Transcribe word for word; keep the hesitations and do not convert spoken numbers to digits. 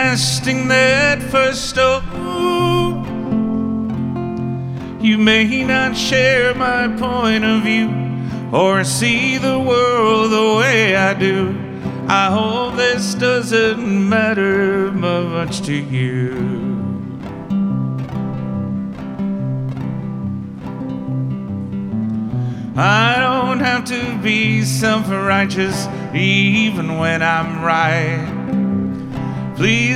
casting that first stone. You may not share my point of view or see the world the way I do. I hope this doesn't matter much to you. I don't have to be self-righteous even when I'm right. Please